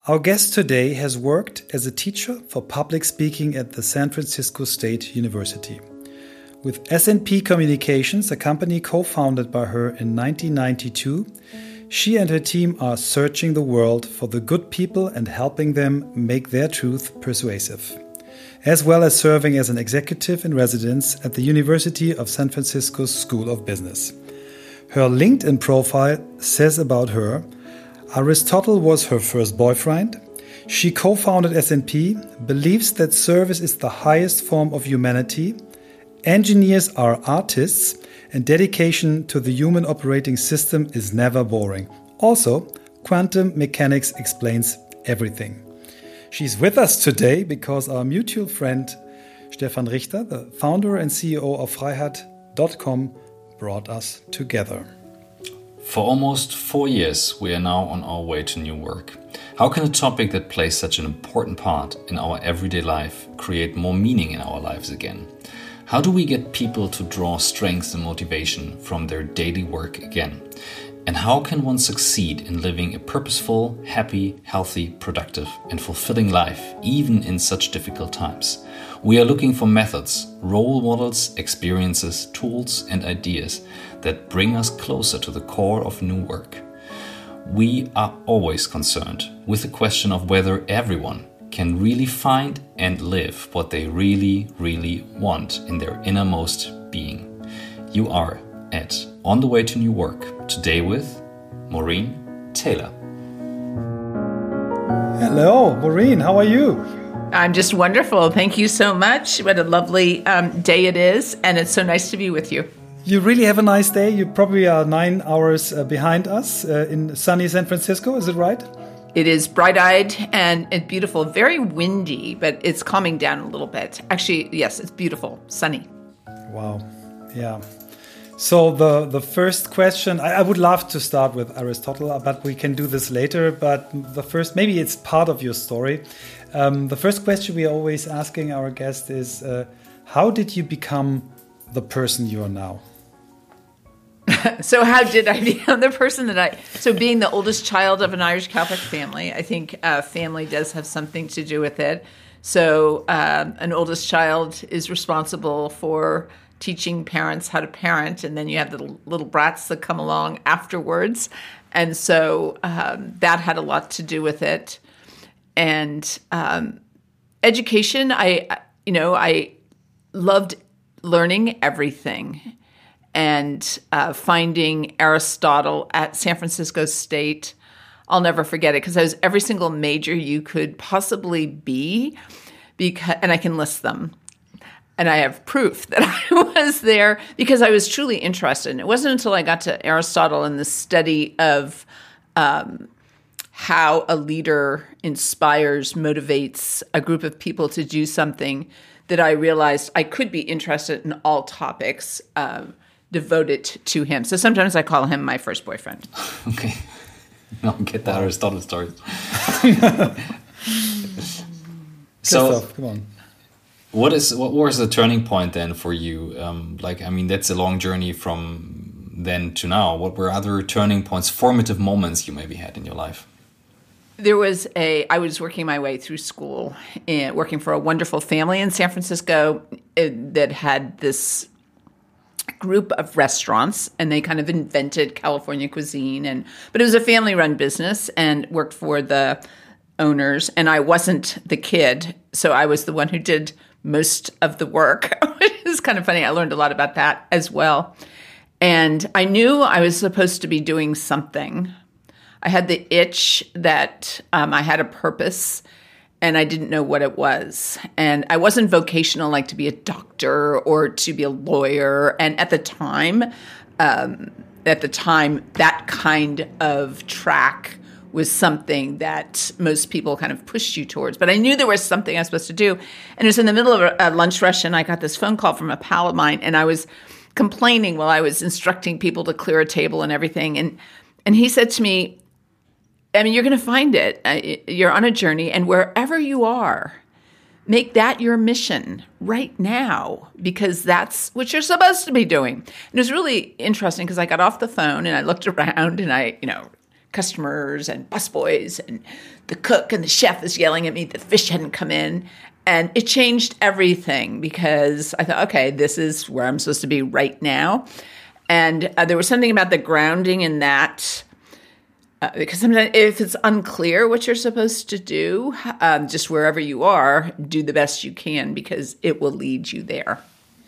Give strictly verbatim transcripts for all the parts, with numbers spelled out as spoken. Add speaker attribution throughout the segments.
Speaker 1: Our guest today has worked as a teacher for public speaking at the San Francisco State University. With S and P Communications, a company co-founded by her in nineteen ninety-two, she and her team are searching the world for the good people and helping them make their truth persuasive, as well as serving as an executive in residence at the University of San Francisco's School of Business. Her LinkedIn profile says about her, Aristotle was her first boyfriend. She co-founded S and P, believes that service is the highest form of humanity. Engineers are artists, and dedication to the human operating system is never boring. Also, quantum mechanics explains everything. She's with us today because our mutual friend Stefan Richter, the founder and C E O of Freiheit dot com, brought us together.
Speaker 2: For almost four years, we are now on our way to new work. How can a topic that plays such an important part in our everyday life create more meaning in our lives again? How do we get people to draw strength and motivation from their daily work again? And how can one succeed in living a purposeful, happy, healthy, productive, and fulfilling life, even in such difficult times? We are looking for methods, role models, experiences, tools, and ideas that bring us closer to the core of new work. We are always concerned with the question of whether everyone can really find and live what they really, really want in their innermost being. You are at On the Way to New Work, today with Maureen Taylor.
Speaker 1: Hello, Maureen, how are you?
Speaker 3: I'm just wonderful. Thank you so much. What a lovely um, day it is, and it's so nice to be with you.
Speaker 1: You really have a nice day. You probably are nine hours uh, behind us uh, in sunny San Francisco, is it right?
Speaker 3: It is bright-eyed and, and beautiful, very windy, but it's calming down a little bit. Actually, yes, it's beautiful, sunny.
Speaker 1: Wow, yeah. So the, the first question, I, I would love to start with Aristotle, but we can do this later. But the first, maybe it's part of your story. Um, the first question we are always asking our guest is, uh, how did you become the person you are now?
Speaker 3: So how did I become the person that I... So being the oldest child of an Irish Catholic family, I think uh, family does have something to do with it. So um, an oldest child is responsible for teaching parents how to parent, and then you have the little brats that come along afterwards. And so um, that had a lot to do with it. And um, education, I, you know, I loved learning everything. And uh, finding Aristotle at San Francisco State, I'll never forget it because I was every single major you could possibly be, because, and I can list them. And I have proof that I was there because I was truly interested. And it wasn't until I got to Aristotle and the study of um, how a leader inspires, motivates a group of people to do something that I realized I could be interested in all topics um, devoted to him. So sometimes I call him my first boyfriend.
Speaker 2: Okay. I'll get the Aristotle story. So,
Speaker 1: come on.
Speaker 2: What is what was the turning point then for you? Um, like, I mean, that's a long journey from then to now. What were other turning points, formative moments you maybe had in your life?
Speaker 3: There was a, I was working my way through school, and working for a wonderful family in San Francisco that had this group of restaurants, and they kind of invented California cuisine. And but it was a family-run business, and worked for the owners. And I wasn't the kid, so I was the one who did most of the work, which is kind of funny. I learned a lot about that as well. And I knew I was supposed to be doing something. I had the itch that um, I had a purpose, and I didn't know what it was. And I wasn't vocational, like to be a doctor or to be a lawyer. And at the time, um, at the time, that kind of track was something that most people kind of pushed you towards. But I knew there was something I was supposed to do. And it was in the middle of a, a lunch rush, and I got this phone call from a pal of mine, and I was complaining while I was instructing people to clear a table and everything. And and he said to me, I mean, you're going to find it. You're on a journey, and wherever you are, make that your mission right now, because that's what you're supposed to be doing. And it was really interesting because I got off the phone and I looked around and I, you know, customers and busboys, and the cook and the chef is yelling at me that the fish hadn't come in. And it changed everything because I thought, okay, this is where I'm supposed to be right now. And uh, there was something about the grounding in that, uh, because sometimes if it's unclear what you're supposed to do, um, just wherever you are, do the best you can because it will lead you there.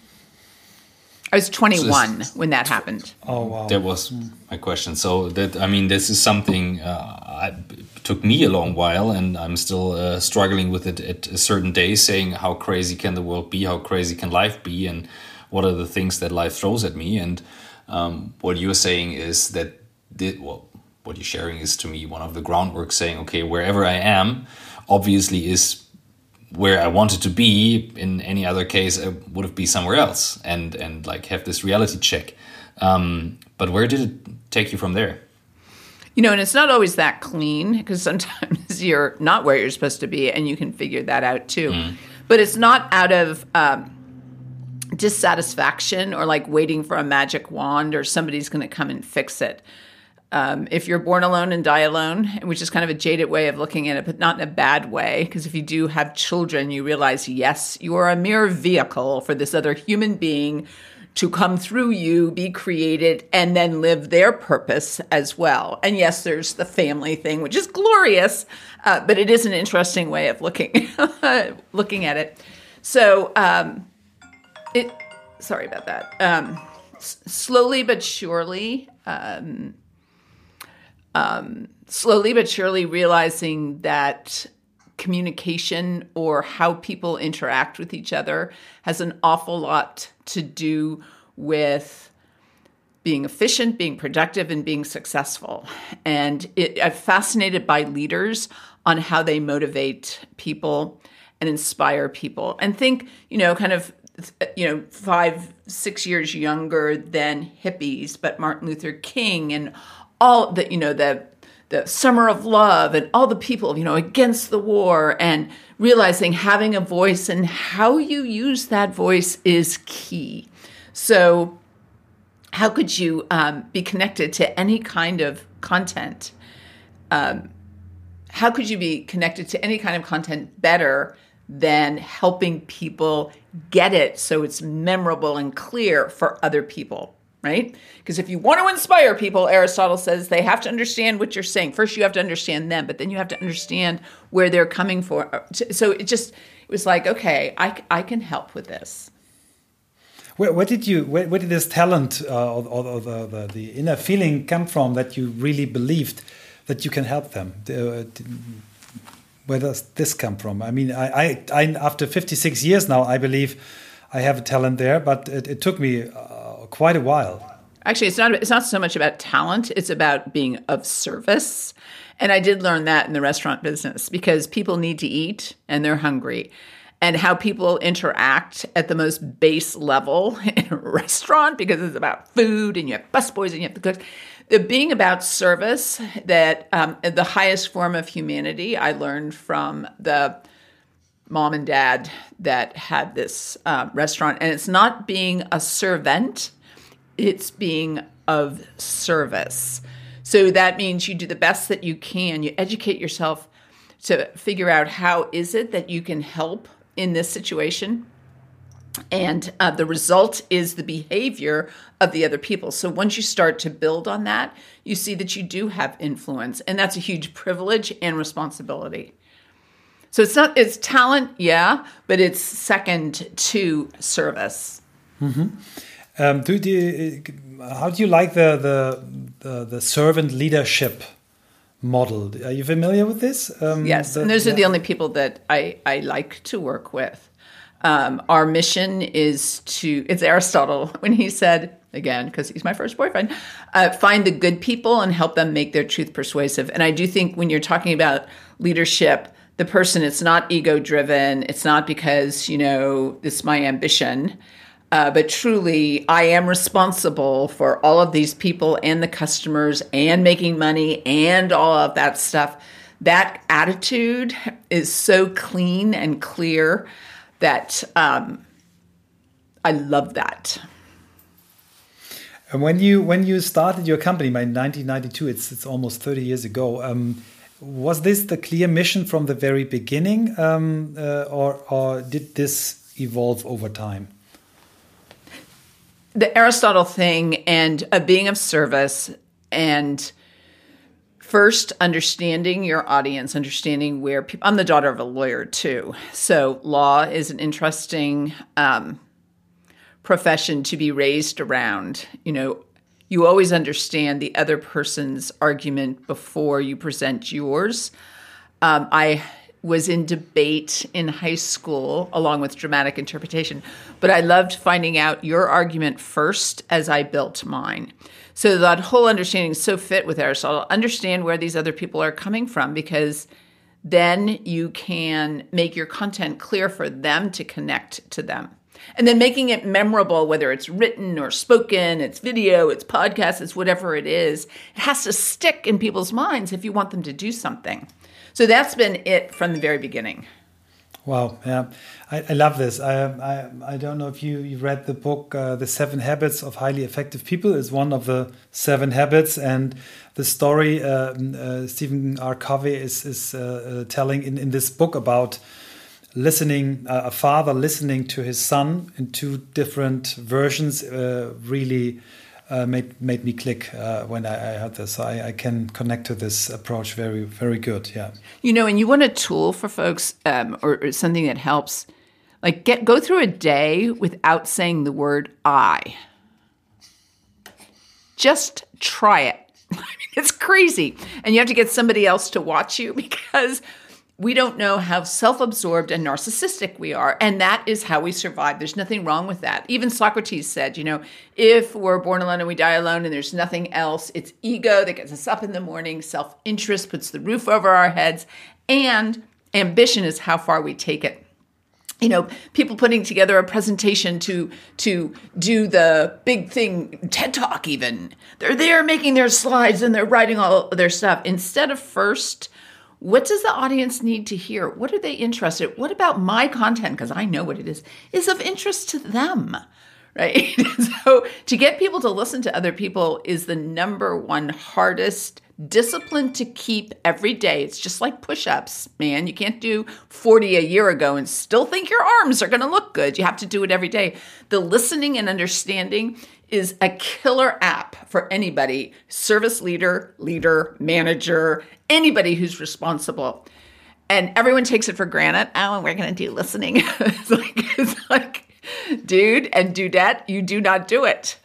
Speaker 3: I was twenty-one so when that happened.
Speaker 1: Oh, wow.
Speaker 2: That was my question. So that, I mean, this is something uh, I, it took me a long while, and I'm still uh, struggling with it at a certain day, saying how crazy can the world be? How crazy can life be? And what are the things that life throws at me? And um, what you're saying is that, the, well, what you're sharing is to me one of the groundwork saying, okay, wherever I am, obviously is where I wanted to be. In any other case, I would have been somewhere else, and and like have this reality check. Um, but where did it take you from there?
Speaker 3: You know, and it's not always that clean because sometimes you're not where you're supposed to be, and you can figure that out too. Mm. But it's not out of um, dissatisfaction or like waiting for a magic wand or somebody's going to come and fix it. Um, if you're born alone and die alone, which is kind of a jaded way of looking at it, but not in a bad way, because if you do have children, you realize, yes, you are a mere vehicle for this other human being to come through you, be created, and then live their purpose as well. And yes, there's the family thing, which is glorious, uh, but it is an interesting way of looking looking at it. So, um, it. Sorry about that. Um, s- slowly but surely. Um, Um, slowly but surely realizing that communication or how people interact with each other has an awful lot to do with being efficient, being productive, and being successful. And it, I'm fascinated by leaders on how they motivate people and inspire people. And think, you know, kind of, you know, five, six years younger than hippies, but Martin Luther King and all the, you know, the the Summer of Love and all the people, you know, against the war, and realizing having a voice and how you use that voice is key. So how could you um, be connected to any kind of content? Um, how could you be connected to any kind of content better than helping people get it so it's memorable and clear for other people? Right? Because if you want to inspire people, Aristotle says they have to understand what you're saying. First, you have to understand them, but then you have to understand where they're coming from. So it just, it was like, okay, I, I can help with this.
Speaker 1: Where, where did you, where, where did this talent uh, or, or the, the, the inner feeling come from that you really believed that you can help them? Uh, where does this come from? I mean, I, I, I after fifty-six years now, I believe I have a talent there, but it, it took me uh, quite a while.
Speaker 3: Actually, it's not it's not so much about talent, it's about being of service. And I did learn that in the restaurant business because people need to eat and they're hungry. And how people interact at the most base level in a restaurant, because it's about food and you have busboys and you have the cooks. The being about service, that um, the highest form of humanity, I learned from the mom and dad that had this uh, restaurant. And it's not being a servant, it's being of service. So that means you do the best that you can. You educate yourself to figure out how is it that you can help in this situation. And uh, the result is the behavior of the other people. So once you start to build on that, you see that you do have influence. And that's a huge privilege and responsibility. So it's not, it's talent, yeah, but it's second to service.
Speaker 1: Mm-hmm. Um, do, do, how do you like the, the, the, the servant leadership model? Are you familiar with this? Um,
Speaker 3: yes,
Speaker 1: the,
Speaker 3: and those
Speaker 1: yeah.
Speaker 3: are the only people that I, I like to work with. Um, our mission is to, it's Aristotle when he said, again, because he's my first boyfriend, uh, find the good people and help them make their truth persuasive. And I do think when you're talking about leadership, the person, it's not ego-driven. It's not because, you know, it's my ambition. Uh, but truly, I am responsible for all of these people and the customers and making money and all of that stuff. That attitude is so clean and clear that um, I love that.
Speaker 1: And when you when you started your company by nineteen ninety-two, it's it's almost thirty years ago. Um, was this the clear mission from the very beginning, um, uh, or or did this evolve over time?
Speaker 3: The Aristotle thing and uh, being of service, and first understanding your audience, understanding where people. I'm the daughter of a lawyer too, so law is an interesting Um, profession to be raised around. You know, you always understand the other person's argument before you present yours. Um, I was in debate in high school along with dramatic interpretation, but I loved finding out your argument first as I built mine. So that whole understanding so fit with Aristotle. Understand where these other people are coming from, because then you can make your content clear for them to connect to them. And then making it memorable, whether it's written or spoken, it's video, it's podcast, it's whatever it is, it has to stick in people's minds if you want them to do something. So that's been it from the very beginning.
Speaker 1: Wow, yeah, I, I love this. I, I I don't know if you you read the book, uh, The Seven Habits of Highly Effective People. Is one of the seven habits, and the story uh, uh, Stephen R. Covey is is uh, uh, telling in in this book about listening, uh, a father listening to his son in two different versions, uh, really uh, made made me click uh, when I, I heard this. So I, I can connect to this approach very, very good. Yeah.
Speaker 3: You know, and you want a tool for folks, um, or, or something that helps, like get go through a day without saying the word I. Just try it. I mean, it's crazy, and you have to get somebody else to watch you, because we don't know how self-absorbed and narcissistic we are, and that is how we survive. There's nothing wrong with that. Even Socrates said, you know, if we're born alone and we die alone and there's nothing else, it's ego that gets us up in the morning, self-interest puts the roof over our heads, and ambition is how far we take it. You know, people putting together a presentation to to do the big thing, TED Talk even. They're there making their slides and they're writing all their stuff. Instead of first, what does the audience need to hear? What are they interested in? What about my content, because I know what it is, is of interest to them, right? So to get people to listen to other people is the number one hardest discipline to keep every day. It's just like push-ups, man. You can't do forty a year ago and still think your arms are going to look good. You have to do it every day. The listening and understanding is a killer app for anybody, service leader, leader, manager, anybody who's responsible. And everyone takes it for granted. Oh, we're going to do listening. it's like, it's like, dude and dudette, you do not do it.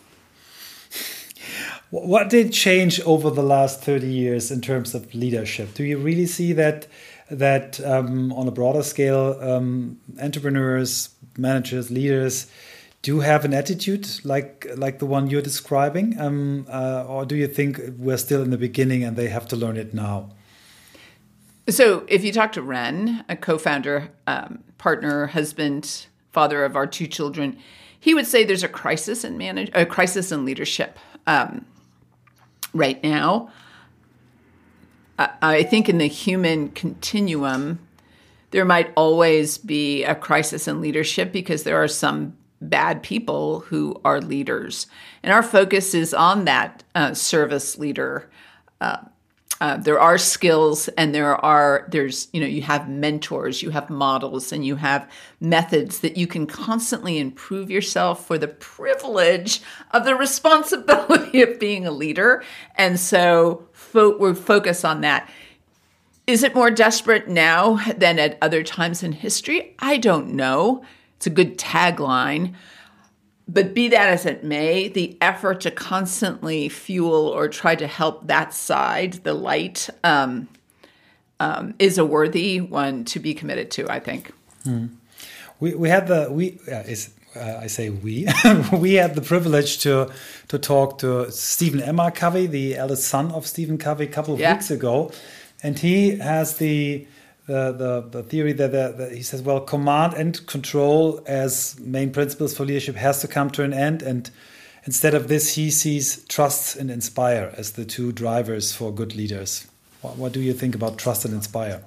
Speaker 1: What did change over the last thirty years in terms of leadership? Do you really see that that um, on a broader scale, um, entrepreneurs, managers, leaders do have an attitude like like the one you're describing? Um, uh, or do you think we're still in the beginning and they have to learn it now?
Speaker 3: So if you talk to Ren, a co-founder, um, partner, husband, father of our two children, he would say there's a crisis in manage a crisis in leadership um, right now. I, I think in the human continuum, there might always be a crisis in leadership because there are some bad people who are leaders. And our focus is on that uh, service leader. Uh, uh, there are skills and there are, there's, you know, you have mentors, you have models, and you have methods that you can constantly improve yourself for the privilege of the responsibility of being a leader. And so fo- we're focused on that. Is it more desperate now than at other times in history? I don't know. It's a good tagline. But be that as it may, the effort to constantly fuel or try to help that side, the light, um, um, is a worthy one to be committed to, I think.
Speaker 1: Mm. We we had the we uh, is uh, I say we we had the privilege to to talk to Stephen M. R. Covey, the eldest son of Stephen Covey, a couple of yeah. weeks ago, and he has the. The, the, the theory that, that, that he says, well, command and control as main principles for leadership has to come to an end. And instead of this, he sees trust and inspire as the two drivers for good leaders. What, what do you think about trust and inspire?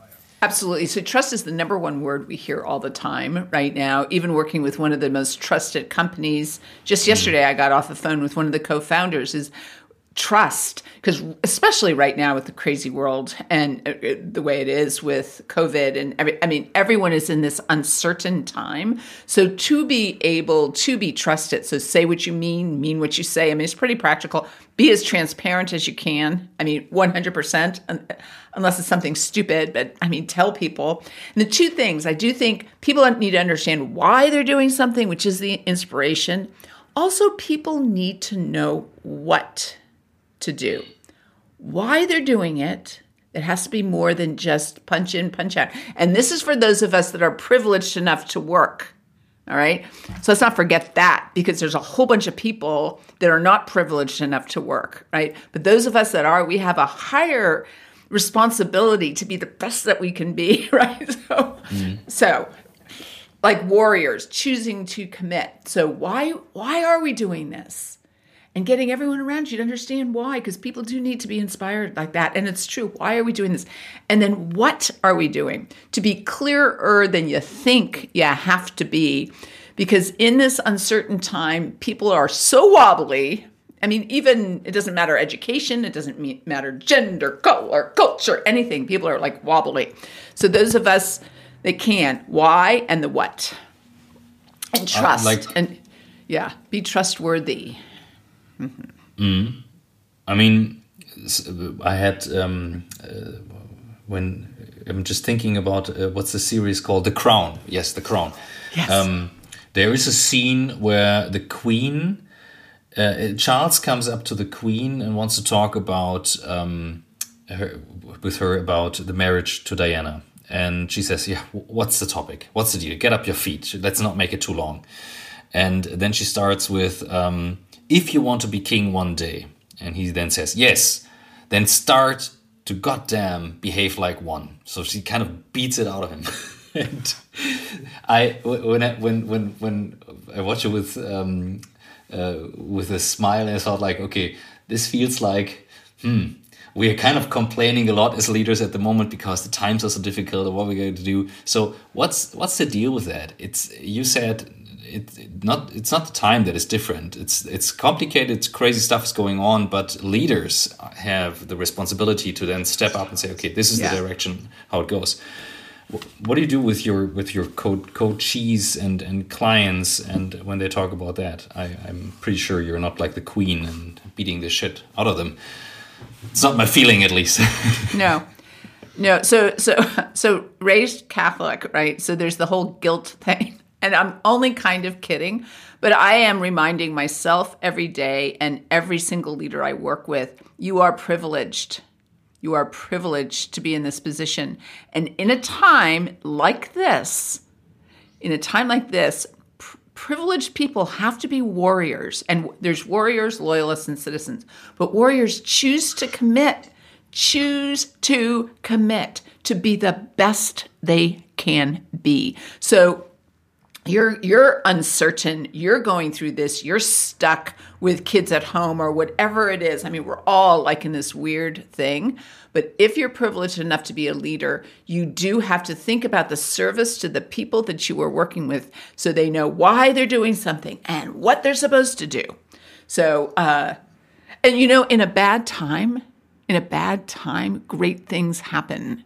Speaker 3: Absolutely. So trust is the number one word we hear all the time right now, even working with one of the most trusted companies. Just yesterday, I got off the phone with one of the co-founders is trust, because especially right now with the crazy world and the way it is with COVID and every, I mean, everyone is in this uncertain time. So to be able to be trusted, so say what you mean, mean what you say. I mean, it's pretty practical. Be as transparent as you can. I mean, one hundred percent, unless it's something stupid, but I mean, tell people. And the two things, I do think people need to understand why they're doing something, which is the inspiration. Also, people need to know what to do, why they're doing it. It has to be more than just punch in, punch out. And this is for those of us that are privileged enough to work. All right. So let's not forget that, because there's a whole bunch of people that are not privileged enough to work. Right. But those of us that are, we have a higher responsibility to be the best that we can be. Right. So, mm. so like warriors choosing to commit. So why, why are we doing this? And getting everyone around you to understand why, because people do need to be inspired like that. And it's true. Why are we doing this? And then what are we doing? To be clearer than you think you have to be. Because in this uncertain time, people are so wobbly. I mean, even, it doesn't matter education. It doesn't matter gender, color, culture, anything. People are like wobbly. So those of us that can, why and the what. And trust. Uh, like- and yeah, be trustworthy.
Speaker 2: Mm-hmm. Mm. I mean, I had um, uh, when I'm just thinking about uh, what's the series called, The Crown. Yes, The Crown.
Speaker 3: Yes.
Speaker 2: Um, there is a scene where the Queen, uh, Charles comes up to the Queen and wants to talk about um, her, with her about the marriage to Diana, and she says, "Yeah, what's the topic? What's the deal? Get up your feet. Let's not make it too long." And then she starts with. Um, If you want to be king one day, and he then says, yes, then start to goddamn behave like one. So she kind of beats it out of him. And I, when I, when when when I watch it with um, uh, with a smile, I thought like, okay, this feels like, hmm, we are kind of complaining a lot as leaders at the moment because the times are so difficult. And what we're going to do. So what's what's the deal with that? It's you said. It, it not it's not the time that is different. It's it's complicated, crazy stuff is going on, but leaders have the responsibility to then step up and say, okay, this is yeah. the direction how it goes. What do you do with your with your co- coachees and, and clients, and when they talk about that? I, I'm pretty sure you're not like the Queen and beating the shit out of them. It's not my feeling, at least.
Speaker 3: No. No, so so so raised Catholic, right? So there's the whole guilt thing. And I'm only kind of kidding, but I am reminding myself every day and every single leader I work with, you are privileged. You are privileged to be in this position. And in a time like this, in a time like this, pr- privileged people have to be warriors. And there's warriors, loyalists, and citizens. But warriors choose to commit, choose to commit to be the best they can be. So You're you're uncertain, you're going through this, you're stuck with kids at home or whatever it is. I mean, we're all like in this weird thing. But if you're privileged enough to be a leader, you do have to think about the service to the people that you are working with so they know why they're doing something and what they're supposed to do. So, uh, and you know, in a bad time, in a bad time, great things happen.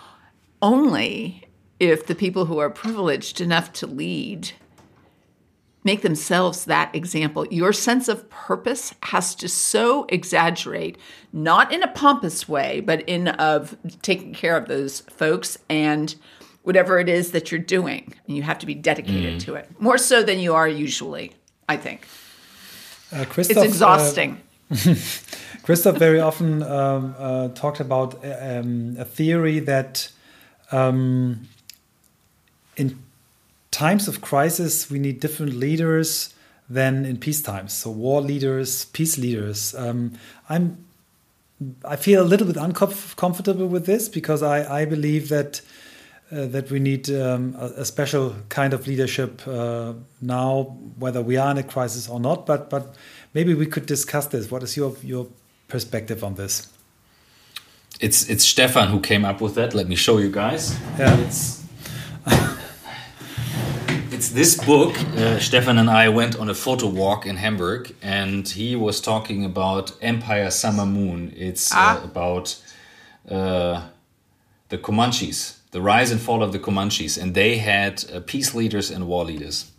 Speaker 3: Only if the people who are privileged enough to lead make themselves that example. Your sense of purpose has to so exaggerate, not in a pompous way, but in of taking care of those folks and whatever it is that you're doing. And you have to be dedicated mm. to it, more so than you are usually, I think.
Speaker 1: Uh, Christoph,
Speaker 3: it's exhausting.
Speaker 1: Uh, Christoph very often um, uh, talked about um, a theory that um, in times of crisis, we need different leaders than in peace times. So war leaders, peace leaders. Um, I'm, I feel a little bit uncomfortable with this because I, I believe that uh, that we need um, a, a special kind of leadership uh, now, whether we are in a crisis or not. But but maybe we could discuss this. What is your your perspective on this?
Speaker 2: It's it's Stefan who came up with that. Let me show you guys.
Speaker 1: Yeah.
Speaker 2: It's, it's this book. Uh, Stefan and I went on a photo walk in Hamburg, and he was talking about Empire Summer Moon. It's
Speaker 3: ah.
Speaker 2: uh, about uh, the Comanches, the rise and fall of the Comanches, and they had uh, peace leaders and war leaders.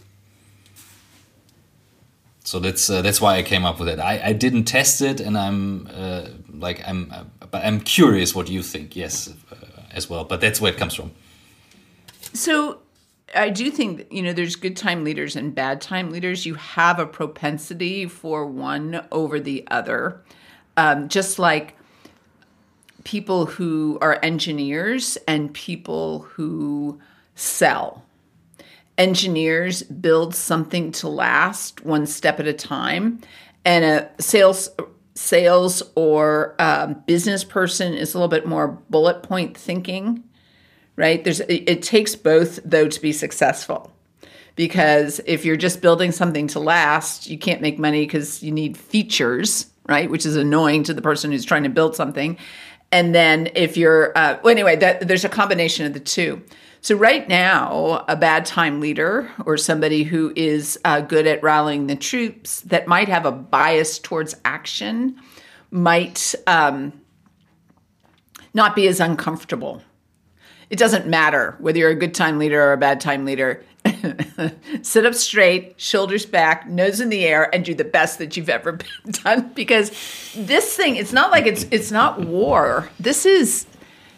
Speaker 2: So that's uh, that's why I came up with it. I, I didn't test it, and I'm uh, like I'm, uh, but I'm curious what you think. Yes, uh, as well. But that's where it comes from.
Speaker 3: So I do think that, you know, there's good time leaders and bad time leaders. You have a propensity for one over the other, um, just like people who are engineers and people who sell. Engineers build something to last one step at a time, and a sales sales or um, business person is a little bit more bullet point thinking, right? There's it, it takes both, though, to be successful, because if you're just building something to last, you can't make money because you need features, right? Which is annoying to the person who's trying to build something. And then if you're, uh, well, anyway, that, there's a combination of the two. So right now, a bad time leader or somebody who is uh, good at rallying the troops that might have a bias towards action might um, not be as uncomfortable. It doesn't matter whether you're a good time leader or a bad time leader. Sit up straight, shoulders back, nose in the air, and do the best that you've ever been done. Because this thing, it's not like it's it's not war. This is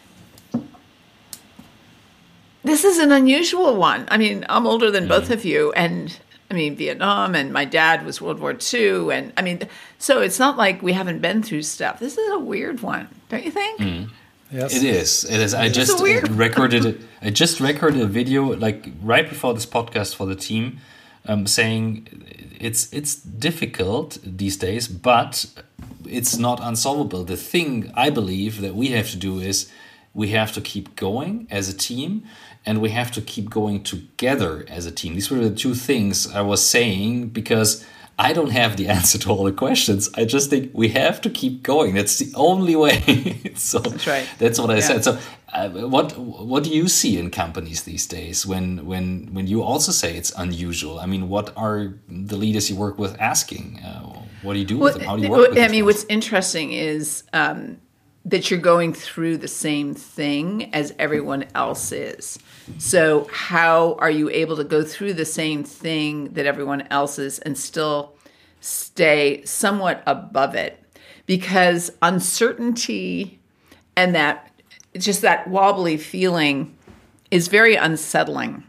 Speaker 3: this is an unusual one. I mean, I'm older than both of you, and I mean Vietnam, and my dad was World War Two, and I mean, so it's not like we haven't been through stuff. This is a weird one, don't you think?
Speaker 2: Mm.
Speaker 1: Yes.
Speaker 2: It is. It is. I just recorded it. I just recorded a video like right before this podcast for the team, um, saying it's it's difficult these days, but it's not unsolvable. The thing I believe that we have to do is we have to keep going as a team, and we have to keep going together as a team. These were the two things I was saying, because I don't have the answer to all the questions. I just think we have to keep going. That's the only way. so
Speaker 3: that's right.
Speaker 2: That's what I
Speaker 3: yeah.
Speaker 2: said. So, uh, what what do you see in companies these days when when when you also say it's unusual? I mean, what are the leaders you work with asking? Uh, what do you do
Speaker 3: well,
Speaker 2: with them? How do you work with
Speaker 3: I
Speaker 2: them?
Speaker 3: mean, what's interesting is um, that you're going through the same thing as everyone else is. So how are you able to go through the same thing that everyone else is and still stay somewhat above it? Because uncertainty and that just that wobbly feeling is very unsettling.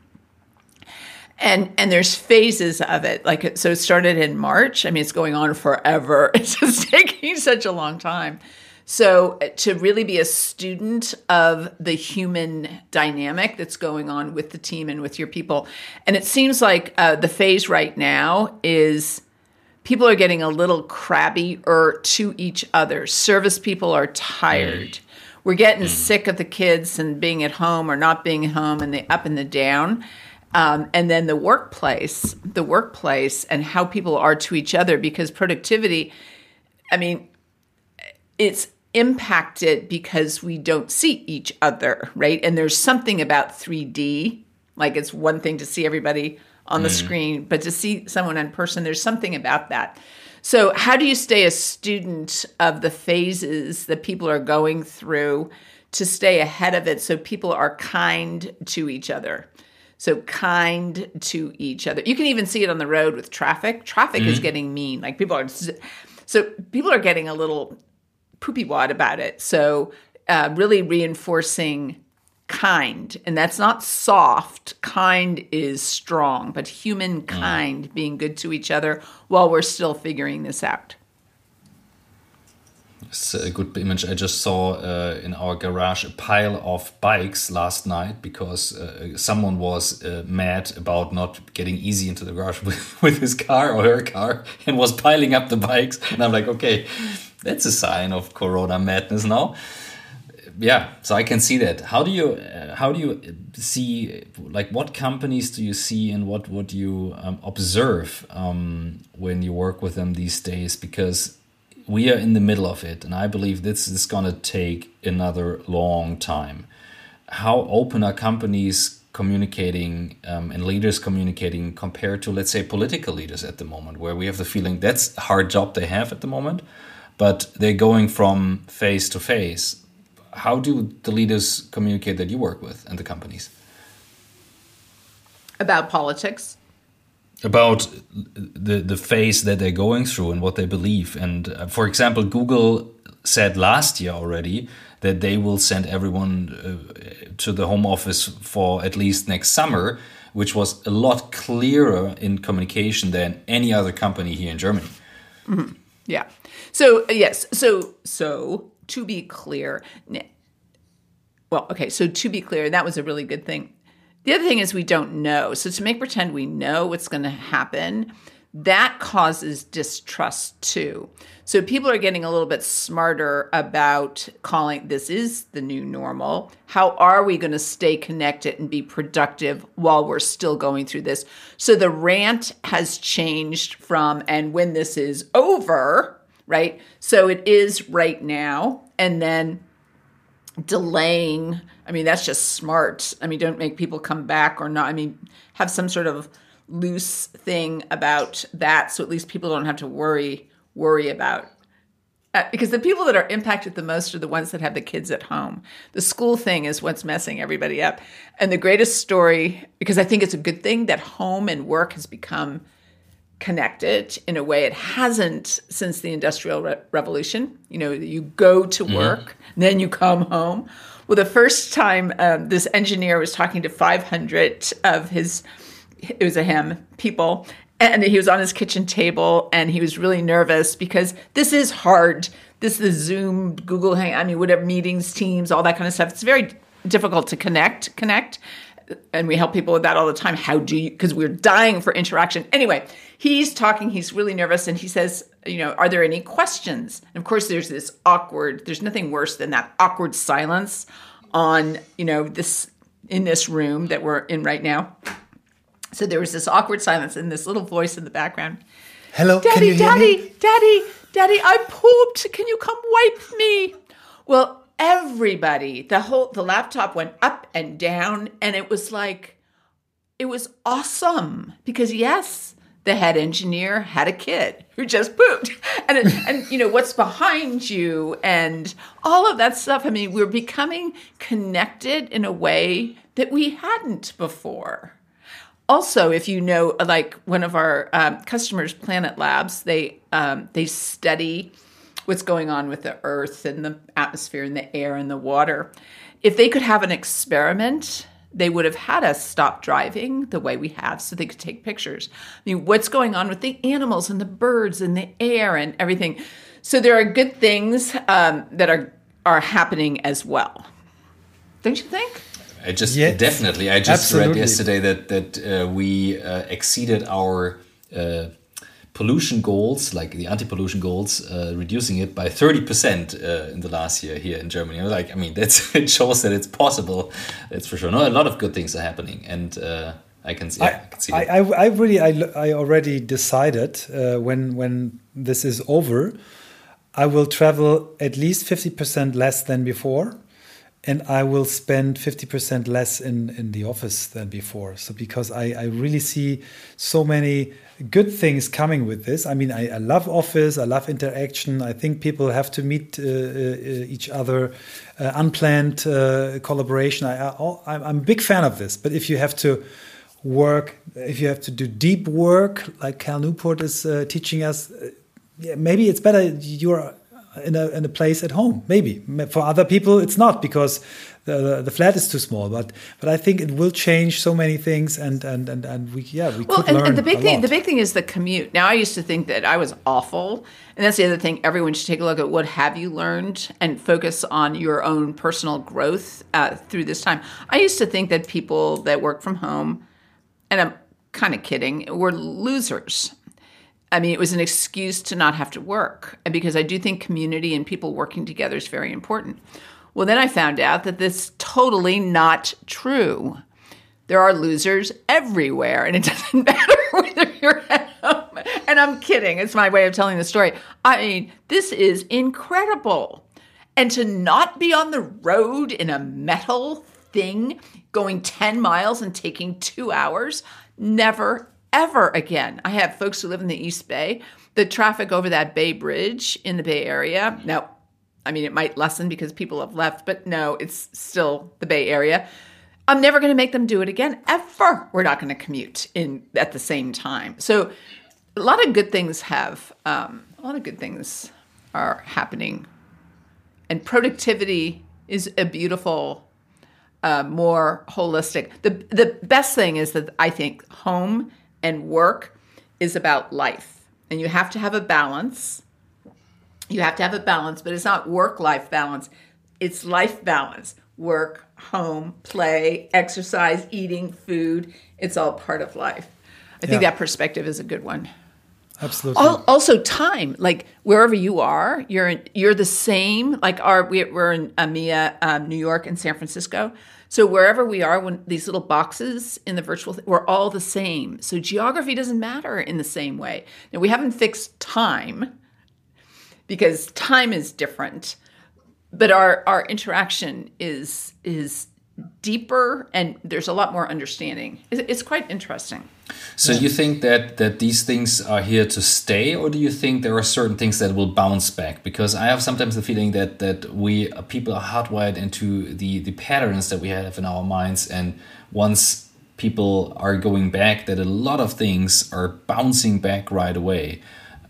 Speaker 3: And and there's phases of it. Like, so it started in March. I mean, it's going on forever. It's just taking such a long time. So to really be a student of the human dynamic that's going on with the team and with your people. And it seems like uh, the phase right now is people are getting a little crabbier to each other. Service people are tired. Mm. We're getting mm. sick of the kids and being at home or not being at home and the up and the down. Um, and then the workplace, the workplace and how people are to each other, because productivity, I mean, it's impacted because we don't see each other, right? And there's something about three D, like it's one thing to see everybody on the mm. screen, but to see someone in person, there's something about that. So how do you stay a student of the phases that people are going through to stay ahead of it so people are kind to each other? So kind to each other. You can even see it on the road with traffic. Traffic mm. is getting mean. Like people are, so people are getting a little poopy wad about it. So uh, really reinforcing kind. And that's not soft. Kind is strong, but humankind mm. being good to each other while we're still figuring this out.
Speaker 2: It's a good image. I just saw uh, in our garage a pile of bikes last night because uh, someone was uh, mad about not getting easy into the garage with, with his car or her car and was piling up the bikes. And I'm like, okay, that's a sign of Corona madness now. Yeah, so I can see that. How do you uh, how do you see, like, what companies do you see and what would you um, observe um, when you work with them these days? Because we are in the middle of it, and I believe this is going to take another long time. How open are companies communicating um, and leaders communicating compared to, let's say, political leaders at the moment, where we have the feeling that's a hard job they have at the moment, but they're going from face to face. How do the leaders communicate that you work with and the companies?
Speaker 3: About politics?
Speaker 2: About the the phase that they're going through and what they believe. And uh, for example, Google said last year already that they will send everyone uh, to the home office for at least next summer, which was a lot clearer in communication than any other company here in Germany.
Speaker 3: Mm-hmm. Yeah. So yes. So so to be clear, well, okay. So to be clear, that was a really good thing. The other thing is we don't know. So to make pretend we know what's going to happen, that causes distrust too. So people are getting a little bit smarter about calling this is the new normal. How are we going to stay connected and be productive while we're still going through this? So the rant has changed from, and when this is over, right? So it is right now, and then delaying. I mean, that's just smart. I mean, don't make people come back or not. I mean, have some sort of loose thing about that, so at least people don't have to worry worry about. Uh, because the people that are impacted the most are the ones that have the kids at home. The school thing is what's messing everybody up. And the greatest story, because I think it's a good thing that home and work has become connected in a way it hasn't since the Industrial Re- Revolution. You know, you go to work, mm-hmm. then you come home. Well, the first time um, this engineer was talking to five hundred of his, it was a him, people, and he was on his kitchen table, and he was really nervous because this is hard. This is Zoom, Google Hang, I mean, whatever, meetings, Teams, all that kind of stuff. It's very difficult to connect, connect. And we help people with that all the time. How do you, because we're dying for interaction. Anyway, he's talking, he's really nervous, and he says, you know, are there any questions? And of course, there's this awkward, there's nothing worse than that awkward silence on, you know, this, in this room that we're in right now. So there was this awkward silence and this little voice in the background.
Speaker 1: Hello,
Speaker 3: Daddy,
Speaker 1: can you hear
Speaker 3: Daddy,
Speaker 1: me?
Speaker 3: Daddy, Daddy, I pooped. Can you come wipe me? Well, everybody, the whole, the laptop went up and down, and it was like, it was awesome because yes, the head engineer had a kid who just pooped, and and you know what's behind you and all of that stuff. I mean, we're becoming connected in a way that we hadn't before. Also, if you know, like one of our um, customers, Planet Labs, they um, they study what's going on with the earth and the atmosphere and the air and the water. If they could have an experiment, they would have had us stop driving the way we have so they could take pictures. I mean, what's going on with the animals and the birds and the air and everything. So there are good things um, that are are happening as well. Don't you think?
Speaker 2: I just
Speaker 1: Yes,
Speaker 2: definitely. I just
Speaker 1: absolutely.
Speaker 2: read yesterday that that uh, we uh, exceeded our uh, pollution goals, like the anti-pollution goals, uh, reducing it by thirty percent uh, in the last year here in Germany. I was like, I mean, that's it shows that it's possible. That's for sure. No, a lot of good things are happening, and uh, I can see.
Speaker 1: I,
Speaker 2: I can see
Speaker 1: I,
Speaker 2: that.
Speaker 1: I, I really, I, I already decided uh, when when this is over, I will travel at least fifty percent less than before. And I will spend fifty percent less in, in the office than before. So because I, I really see so many good things coming with this. I mean, I, I love office. I love interaction. I think people have to meet uh, uh, each other, uh, unplanned uh, collaboration. I, I, I'm a big fan of this. But if you have to work, if you have to do deep work, like Cal Newport is uh, teaching us, uh, yeah, maybe it's better you're in a in a place at home. Maybe for other people it's not because the, the the flat is too small. But but I think it will change so many things, and and and, and we yeah we
Speaker 3: well,
Speaker 1: could
Speaker 3: and,
Speaker 1: learn
Speaker 3: and the big
Speaker 1: a
Speaker 3: thing
Speaker 1: lot.
Speaker 3: the big thing is the commute. Now I used to think that I was awful, and that's the other thing. Everyone should take a look at what have you learned and focus on your own personal growth uh, through this time. I used to think that people that work from home, and I'm kind of kidding, were losers. I mean, it was an excuse to not have to work, because I do think community and people working together is very important. Well, then I found out that this is totally not true. There are losers everywhere, and it doesn't matter whether you're at home And I'm kidding. It's my way of telling the story. I mean, this is incredible. And to not be on the road in a metal thing, going ten miles and taking two hours, never, ever again. I have folks who live in the East Bay. The traffic over that Bay Bridge in the Bay Area, no, I mean, it might lessen because people have left, but no, it's still the Bay Area. I'm never going to make them do it again, ever. We're not going to commute in at the same time. So a lot of good things have, um, a lot of good things are happening. And productivity is a beautiful, uh, more holistic. The the best thing is that I think home and work is about life. And you have to have a balance. You have to have a balance, but it's not work-life balance. It's life balance. Work, home, play, exercise, eating, food. It's all part of life. I think
Speaker 1: Yeah.
Speaker 3: that perspective is a good one.
Speaker 1: Absolutely.
Speaker 3: Al- Also, time, like wherever you are, you're in, you're the same. Like our we, we're in EMEA, um, New York, and San Francisco. So wherever we are, when these little boxes in the virtual, th- we're all the same. So geography doesn't matter in the same way. Now we haven't fixed time because time is different, but our our interaction is is deeper, and there's a lot more understanding. It's, it's quite interesting.
Speaker 2: So you think that that these things are here to stay, or do you think there are certain things that will bounce back? Because I have sometimes the feeling that that we uh, people are hardwired into the the patterns that we have in our minds, and once people are going back, that a lot of things are bouncing back right away.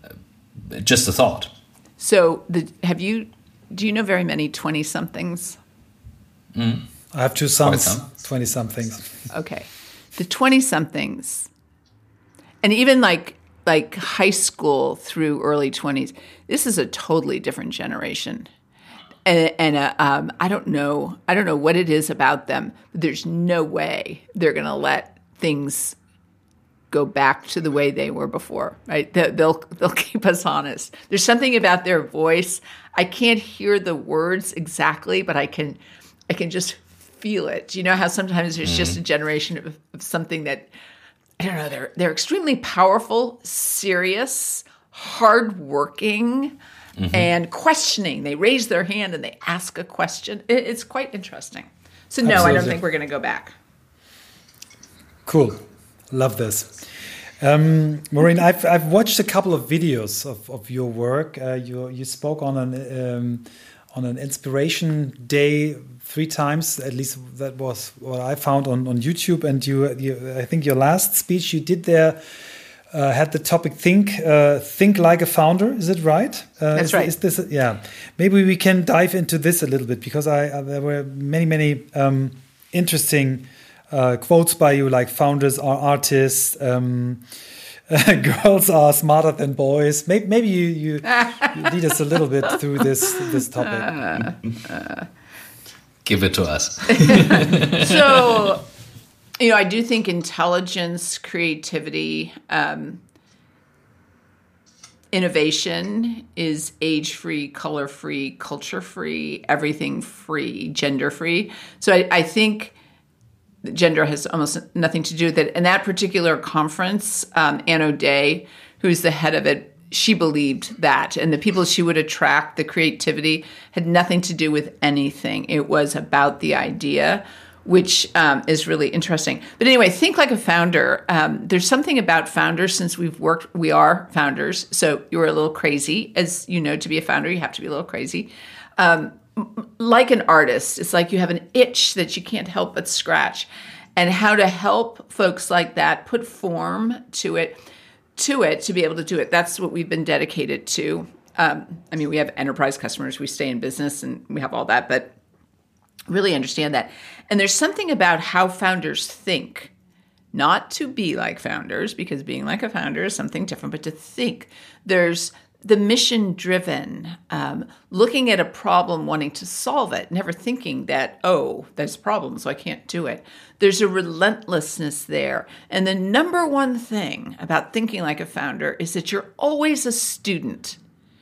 Speaker 2: Uh, just a thought.
Speaker 3: So the have you do you know very many twenty somethings?
Speaker 2: Mm.
Speaker 1: I have two sons,
Speaker 2: some.
Speaker 1: twenty somethings.
Speaker 3: Okay. The twenty somethings, and even like like high school through early twenties, this is a totally different generation. And, and uh, um, I don't know, I don't know what it is about them, but there's no way they're going to let things go back to the way they were before, right? They- They'll they'll keep us honest. There's something about their voice. I can't hear the words exactly, but I can I can just feel it. You know how sometimes there's just a generation of, of something that, I don't know, they're they're extremely powerful, serious, hardworking, mm-hmm. and questioning. They raise their hand and they ask a question. It, it's quite interesting. So no,
Speaker 1: Absolutely.
Speaker 3: I don't think we're going to go back.
Speaker 1: Cool. Love this. Um, Maureen, I've I've watched a couple of videos of, of your work. Uh, you you spoke on an um, on an inspiration day three times, at least that was what I found on, on YouTube. And you, you, I think your last speech you did there uh, had the topic "think uh, think like a founder." Is it right? Uh,
Speaker 3: That's
Speaker 1: is,
Speaker 3: right.
Speaker 1: Is this yeah? Maybe we can dive into this a little bit, because I uh, there were many many um, interesting uh, quotes by you, like "founders are artists." Um, Uh, girls are smarter than boys. Maybe, maybe you, you, you lead us a little bit through this this topic.
Speaker 3: Uh, uh.
Speaker 2: Give it to us.
Speaker 3: So, you know, I do think intelligence, creativity, um, innovation is age-free, color-free, culture-free, everything-free, gender-free. So I, I think gender has almost nothing to do with it. In that particular conference, um, Ann O'Day, who's the head of it, she believed that. And the people she would attract, the creativity, had nothing to do with anything. It was about the idea, which um, is really interesting. But anyway, think like a founder. Um, there's something about founders, since we've worked, we are founders. So you're a little crazy. As you know, to be a founder, you have to be a little crazy. Um, Like an artist, it's like you have an itch that you can't help but scratch. And how to help folks like that put form to it, to it, to be able to do it. That's what we've been dedicated to. Um, I mean, we have enterprise customers, we stay in business, and we have all that, but really understand that. And there's something about how founders think, not to be like founders, because being like a founder is something different, but to think. There's the mission-driven, um, looking at a problem, wanting to solve it, never thinking that, oh, there's a problem, so I can't do it. There's a relentlessness there. And the number one thing about thinking like a founder is that you're always a student.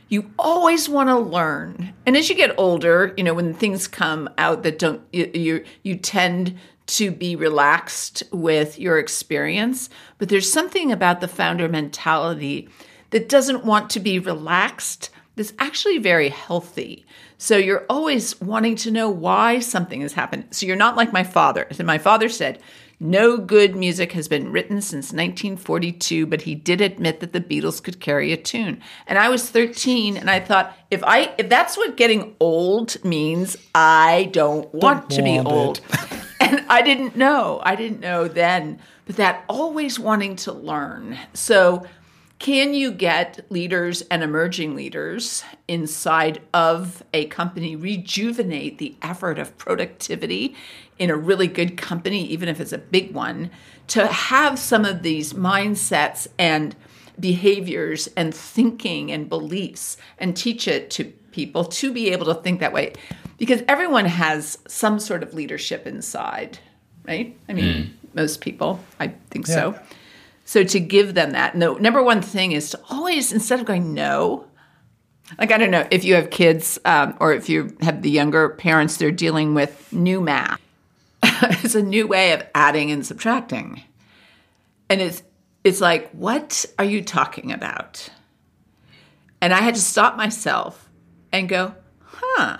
Speaker 3: you always want to learn. And as you get older, you know, when things come out that don't, you, you, you tend to be relaxed with your experience. But there's something about the founder mentality that doesn't want to be relaxed that's actually very healthy. So you're always wanting to know why something has happened. So you're not like my father. And my father said, no good music has been written since nineteen forty-two, but he did admit that the Beatles could carry a tune. And I was thirteen, and I thought, if I if that's what getting old means, I don't want
Speaker 1: Don't
Speaker 3: to be
Speaker 1: want
Speaker 3: old.
Speaker 1: it.
Speaker 3: And I didn't know. I didn't know then. But that always wanting to learn. So can you get leaders and emerging leaders inside of a company rejuvenate the effort of productivity in a really good company, even if it's a big one, to have some of these mindsets and behaviors and thinking and beliefs and teach it to people to be able to think that way? Because everyone has some sort of leadership inside, right? I mean, mm. most people, I think yeah. so. So to give them that, no, number one thing is to always, instead of going, no, like, I don't know, if you have kids um, or if you have the younger parents, they're dealing with new math. It's a new way of adding and subtracting. And it's it's like, what are you talking about? And I had to stop myself and go, huh,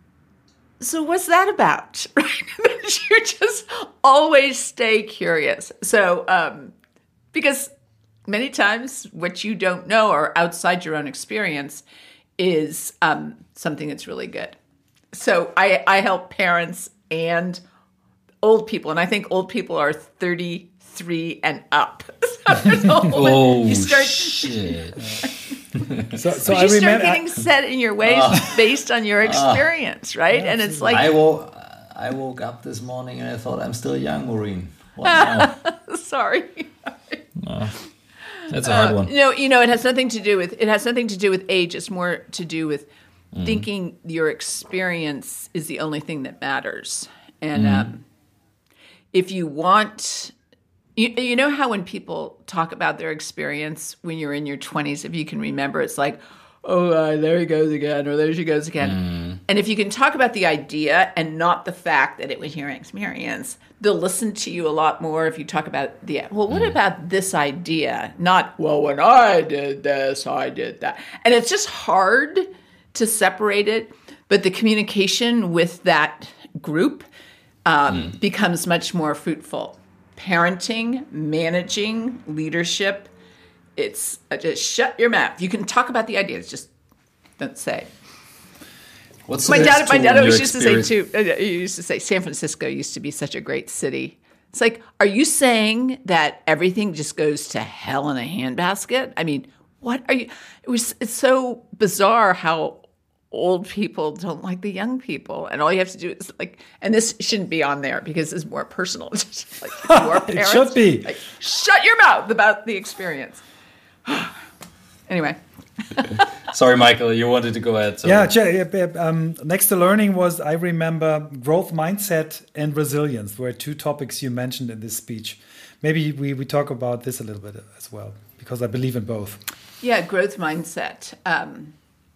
Speaker 3: so what's that about? Right? You just always stay curious. So, um, because many times what you don't know or outside your own experience is um, something that's really good. So I, I help parents and old people, and I think old people are thirty-three and up. So
Speaker 2: oh,
Speaker 3: you start,
Speaker 2: shit.
Speaker 1: so so
Speaker 3: you
Speaker 1: I
Speaker 3: start
Speaker 1: remember,
Speaker 3: getting
Speaker 1: I,
Speaker 3: set in your ways uh, based on your experience, uh, right? And it's like...
Speaker 2: I, wo- I woke up this morning and I thought, I'm still young, Maureen. What now?
Speaker 3: Sorry.
Speaker 2: Uh, that's a hard
Speaker 3: uh,
Speaker 2: one.
Speaker 3: You know, you know, it has nothing to do with it has nothing to do with age. It's more to do with mm. thinking your experience is the only thing that matters. And mm. um, if you want, you, you know how when people talk about their experience when you're in your twenties, if you can remember, it's like, oh, uh, there he goes again, or there she goes again. Mm. And if you can talk about the idea and not the fact that it was your experience, they'll listen to you a lot more if you talk about the, well, what mm. about this idea? Not, well, when I did this, I did that. And it's just hard to separate it. But the communication with that group um, mm. becomes much more fruitful. Parenting, managing, leadership, it's uh, just shut your mouth. You can talk about the ideas, just don't say.
Speaker 2: What's
Speaker 3: my dad? My dad always used
Speaker 2: experience?
Speaker 3: to say too. Uh, he used to say San Francisco used to be such a great city. It's like, are you saying that everything just goes to hell in a handbasket? I mean, what are you? It was. It's so bizarre how old people don't like the young people, and all you have to do is like. And this shouldn't be on there because it's more personal. Just like your parents,
Speaker 1: it should be.
Speaker 3: Like, shut your mouth about the experience. Anyway.
Speaker 2: Sorry, Michael, you wanted to go ahead. So.
Speaker 1: Yeah, um, next to learning was, I remember, growth mindset and resilience were two topics you mentioned in this speech. Maybe we, we talk about this a little bit as well, because I believe in both.
Speaker 3: Yeah, growth mindset. Um,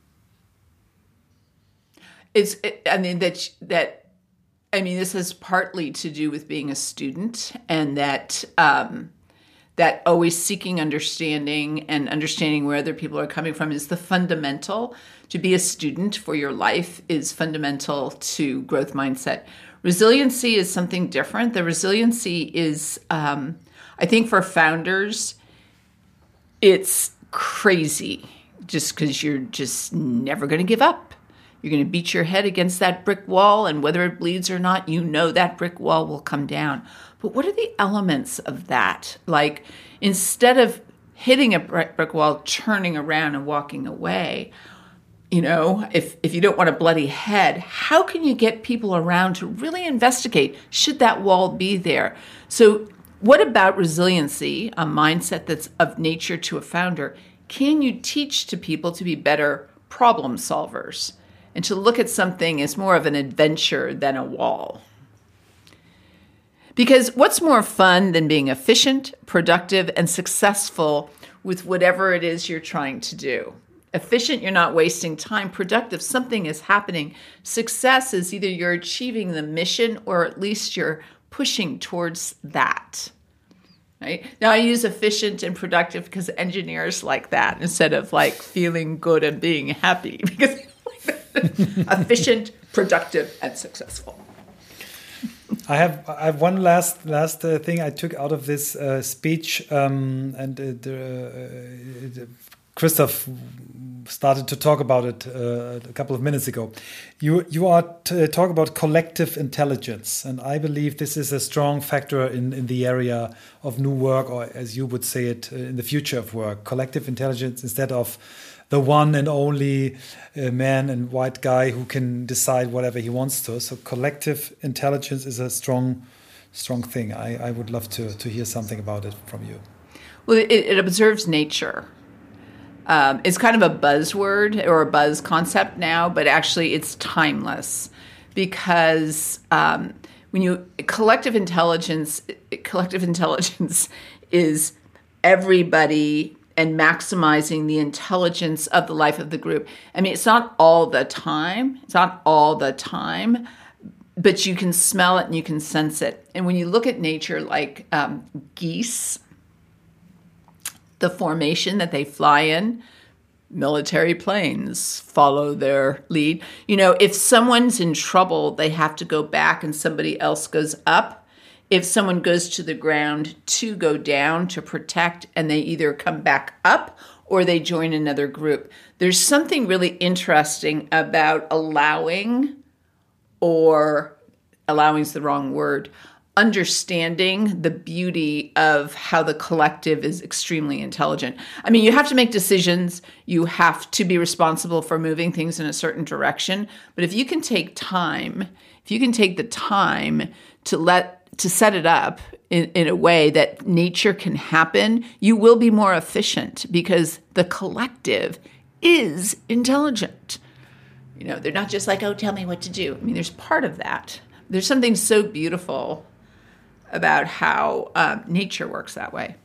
Speaker 3: it's, it, I mean, that, that, I mean, this has partly to do with being a student, and that, um, that always seeking understanding and understanding where other people are coming from is the fundamental. To be a student for your life is fundamental to growth mindset. Resiliency is something different. The resiliency is, um, I think for founders, it's crazy just because you're just never going to give up. You're going to beat your head against that brick wall, and whether it bleeds or not, you know that brick wall will come down. But what are the elements of that? Like, instead of hitting a brick wall, turning around and walking away, you know, if, if you don't want a bloody head, how can you get people around to really investigate, should that wall be there? So what about resiliency, a mindset that's of nature to a founder? Can you teach to people to be better problem solvers and to look at something as more of an adventure than a wall? Because what's more fun than being efficient, productive, and successful with whatever it is you're trying to do? Efficient, you're not wasting time. Productive, something is happening. Success is either you're achieving the mission or at least you're pushing towards that. Right? Now I use efficient and productive because engineers like that instead of like feeling good and being happy, because efficient, productive, and successful.
Speaker 1: I have I have one last last uh, thing I took out of this uh, speech, um, and uh, the, uh, Christoph started to talk about it uh, a couple of minutes ago. You you are t- talk about collective intelligence, and I believe this is a strong factor in, in the area of new work, or as you would say it, uh, in the future of work. Collective intelligence instead of the one and only uh, man and white guy who can decide whatever he wants to. So collective intelligence is a strong, strong thing. I, I would love to to hear something about it from you.
Speaker 3: Well, it, it observes nature. Um, it's kind of a buzzword or a buzz concept now, but actually it's timeless, because um, when you collective intelligence, collective intelligence is everybody and maximizing the intelligence of the life of the group. I mean, it's not all the time. It's not all the time, but you can smell it and you can sense it. And when you look at nature, like um, geese, the formation that they fly in, military planes follow their lead. You know, if someone's in trouble, they have to go back and somebody else goes up. If someone goes to the ground to go down to protect, and they either come back up or they join another group. There's something really interesting about allowing, or allowing is the wrong word, understanding the beauty of how the collective is extremely intelligent. I mean, you have to make decisions. You have to be responsible for moving things in a certain direction. But if you can take time, if you can take the time to let to set it up in, in a way that nature can happen, you will be more efficient, because the collective is intelligent. You know, they're not just like, oh, tell me what to do. I mean, there's part of that. There's something so beautiful about how uh, nature works that way.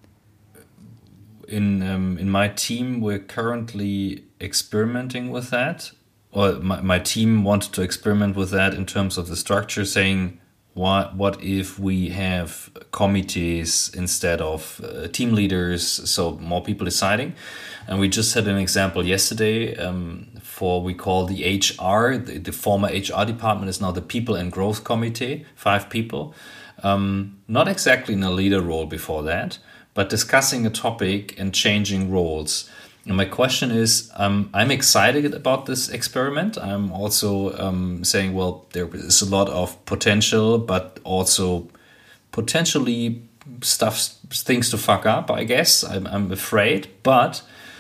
Speaker 2: In um, in my team, we're currently experimenting with that. Or my, my team wanted to experiment with that in terms of the structure, saying, what what if we have committees instead of uh, team leaders, so more people deciding? And we just had an example yesterday um, for, we call the H R, the, the former H R department is now the People and Growth Committee, five people. Um, not exactly in a leader role before that, but discussing a topic and changing roles. And my question is, um, I'm excited about this experiment. I'm also um, saying, well, there is a lot of potential, but also potentially stuff, things to fuck up, I guess. I'm, I'm afraid, but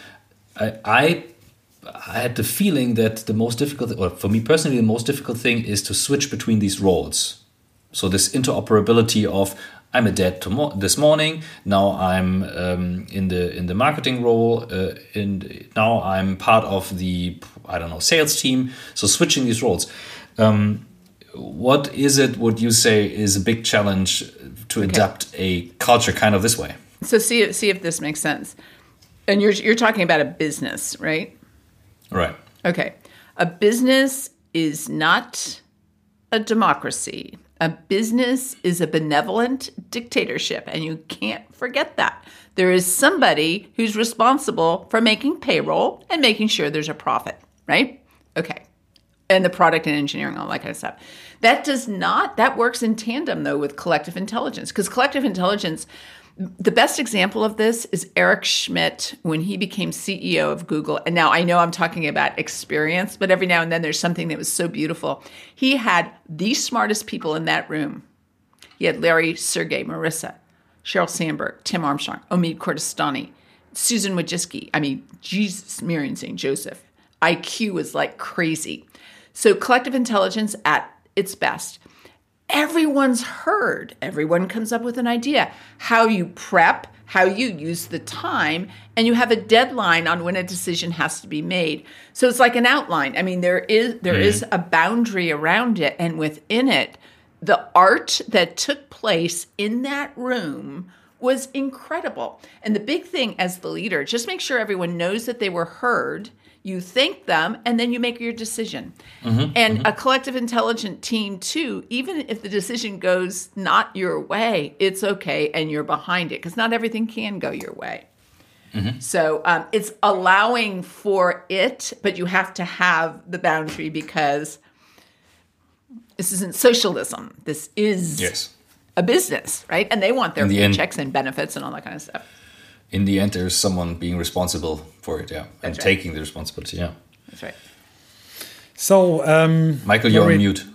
Speaker 2: I, I I had the feeling that the most difficult, or for me personally, the most difficult thing is to switch between these roles. So this interoperability of, I'm a dad tomo- this morning. Now I'm um, in the in the marketing role. Uh, and now I'm part of the, I don't know, sales team. So switching these roles. Um, what is it? Would you say is a big challenge to okay. adapt a culture kind of this way?
Speaker 3: So see if, see if this makes sense. And you're you're talking about a business, right?
Speaker 2: Right.
Speaker 3: Okay. A business is not a democracy. A business is a benevolent dictatorship, and you can't forget that. There is somebody who's responsible for making payroll and making sure there's a profit, right? Okay. And the product and engineering, all that kind of stuff. That does not, that works in tandem, though, with collective intelligence, because collective intelligence, the best example of this is Eric Schmidt when he became C E O of Google. And now I know I'm talking about experience, but every now and then there's something that was so beautiful. He had the smartest people in that room. He had Larry, Sergey, Marissa, Sheryl Sandberg, Tim Armstrong, Omid Kordestani, Susan Wojcicki. I mean, Jesus, Marion Saint Joseph. I Q was like crazy. So collective intelligence at its best. Everyone's heard. Everyone comes up with an idea. How you prep, how you use the time, and you have a deadline on when a decision has to be made. So it's like an outline. I mean, there is there mm. is a boundary around it, and within it, the art that took place in that room was incredible. And the big thing as the leader, just make sure everyone knows that they were heard. You thank them, and then you make your decision. Mm-hmm, and mm-hmm. a collective intelligent team, too, even if the decision goes not your way, it's okay, and you're behind it, because not everything can go your way. Mm-hmm. So um, it's allowing for it, but you have to have the boundary, because this isn't socialism. This is
Speaker 2: yes.
Speaker 3: a business, right? And they want their
Speaker 2: the
Speaker 3: paychecks
Speaker 2: end-
Speaker 3: and benefits and all that kind of stuff.
Speaker 2: In the end, there's someone being responsible for it, yeah, and
Speaker 3: right.
Speaker 2: taking the responsibility, yeah.
Speaker 3: That's right.
Speaker 1: So, um,
Speaker 2: Michael, you're on mute.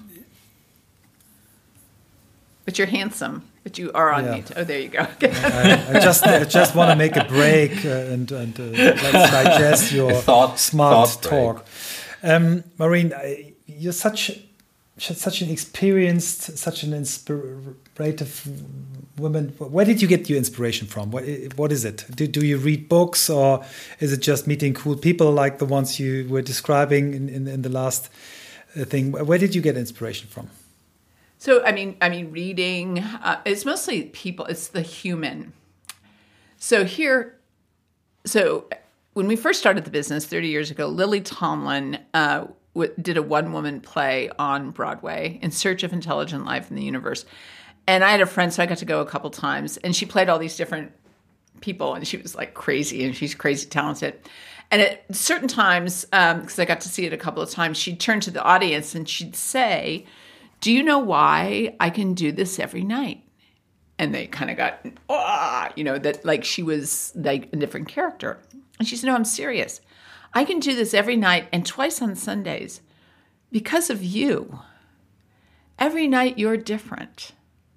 Speaker 3: But you're handsome. But you are on
Speaker 1: yeah.
Speaker 3: mute. Oh, there you go.
Speaker 1: I, I just, I just want to make a break uh, and, and uh, let's digest your
Speaker 2: thought,
Speaker 1: smart
Speaker 2: thought
Speaker 1: talk. Um, Maureen, I, you're such such an experienced, such an inspirative woman. Where did you get your inspiration from? What, what is it? Do, do you read books, or is it just meeting cool people like the ones you were describing in, in, in the last uh, thing? Where did you get inspiration from?
Speaker 3: So, I mean, I mean, reading, uh, it's mostly people, it's the human. So here, so when we first started the business thirty years ago, Lily Tomlin uh, w- did a one-woman play on Broadway, In Search of Intelligent Life in the Universe. And I had a friend, so I got to go a couple times, and she played all these different people, and she was like crazy, and she's crazy talented. And at certain times, because um, I got to see it a couple of times, she'd turn to the audience and she'd say, "Do you know why I can do this every night?" And they kind of got, ah, you know, that like she was like a different character. And she said, "No, I'm serious. I can do this every night and twice on Sundays because of you. Every night you're different.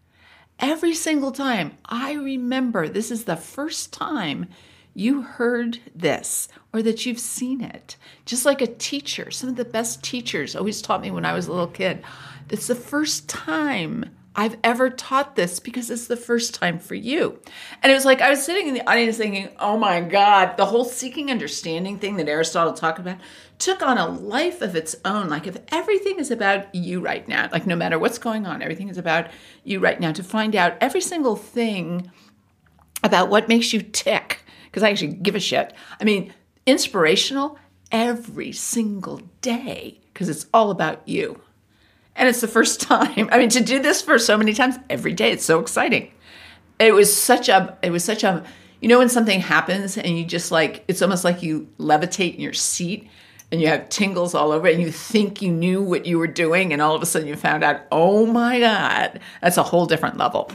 Speaker 3: Every single time I remember this is the first time you heard this or that you've seen it. Just like a teacher, some of the best teachers always taught me when I was a little kid. It's the first time I've ever taught this because it's the first time for you." And it was like I was sitting in the audience thinking, oh my God, the whole seeking understanding thing that Aristotle talked about took on a life of its own. Like if everything is about you right now, like no matter what's going on, everything is about you right now, to find out every single thing about what makes you tick, because I actually give a shit. I mean, inspirational every single day because it's all about you. And it's the first time. I mean, to do this for so many times every day, it's so exciting. It was such a, it was such a, you know, when something happens and you just like, it's almost like you levitate in your seat and you have tingles all over it and you think you knew what you were doing. And all of a sudden you found out, oh my God, that's a whole different level.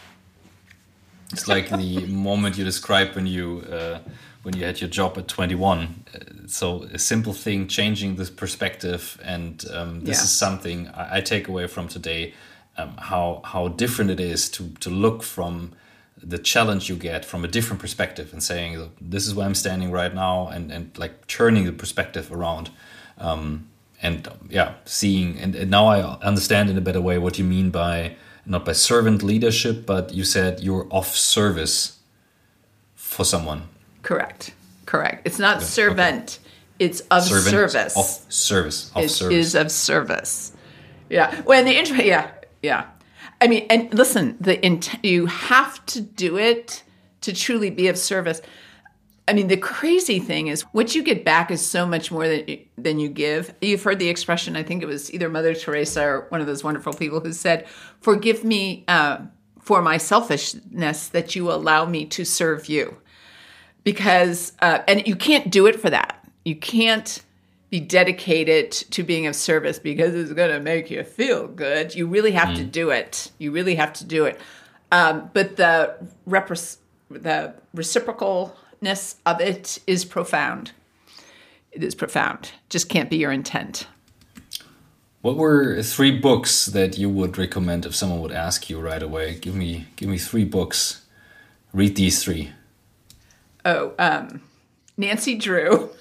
Speaker 2: It's like the moment you described when you uh, when you had your job at twenty-one. Uh, so a simple thing, changing this perspective, and um, this
Speaker 3: yeah.
Speaker 2: is something I, I take away from today. Um, how how different it is to to look from the challenge you get from a different perspective and saying, this is where I'm standing right now, and and like turning the perspective around. Um, and yeah, seeing and, and now I understand in a better way what you mean by. Not by servant leadership, but you said you're of service for someone.
Speaker 3: Correct. Correct. It's not
Speaker 2: yeah.
Speaker 3: servant. Okay. It's of
Speaker 2: servant
Speaker 3: service.
Speaker 2: Of service. Of
Speaker 3: it
Speaker 2: service.
Speaker 3: is of service. Yeah. When the intro, yeah, yeah. I mean, and listen, the int- you have to do it to truly be of service. I mean, the crazy thing is what you get back is so much more than you, than you give. You've heard the expression, I think it was either Mother Teresa or one of those wonderful people who said, "Forgive me uh, for my selfishness that you allow me to serve you." Because, uh, and you can't do it for that. You can't be dedicated to being of service because it's going to make you feel good. You really have mm. to do it. You really have to do it. Um, but the repres- the reciprocal of it is profound. It is profound. Just can't be your intent.
Speaker 2: What were three books that you would recommend if someone would ask you right away? Give me, give me three books. Read these three.
Speaker 3: Oh, um, Nancy Drew.